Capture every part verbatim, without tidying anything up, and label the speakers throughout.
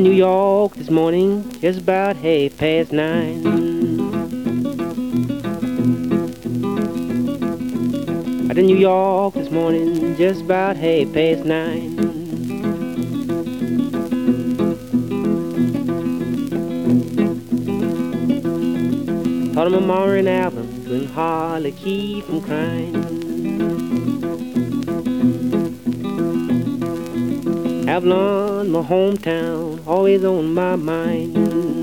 Speaker 1: New York this morning, just about half past nine. Out in New York this morning, just about half past nine. Thought of my mama and Alvin, couldn't hardly keep from crying. Avalon, my hometown, always on my mind.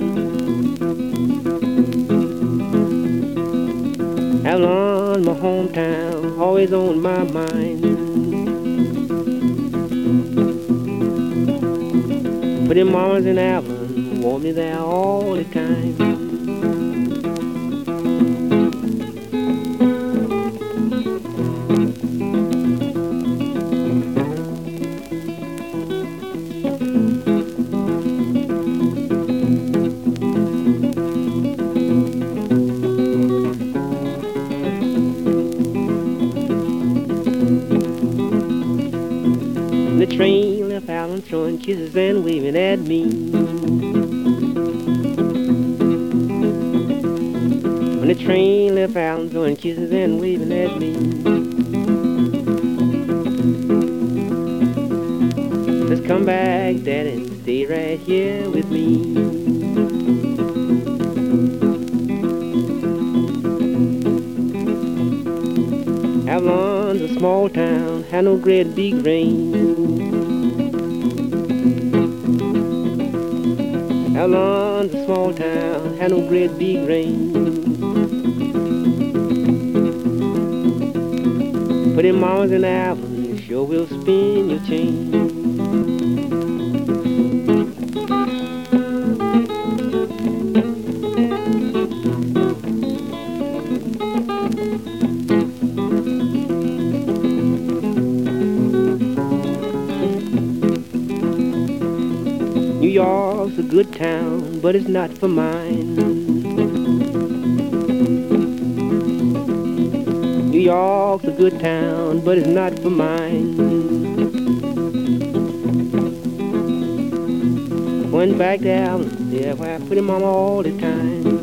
Speaker 1: Avalon, my hometown, always on my mind. But them mamas in Avalon want me there all the time. The train left Allen throwing kisses and waving at me. When the train left Allen throwing kisses and waving at me. Just come back, Daddy, and stay right here with me. Avalon's a small town, had no great big rain. Avalon's a small town, had no great big rain. But them mamas in Avalon sure will spin your chain. New York's a good town, but it's not for mine. New York's a good town, but it's not for mine. Went back to Allen, yeah, where I put him on all the time.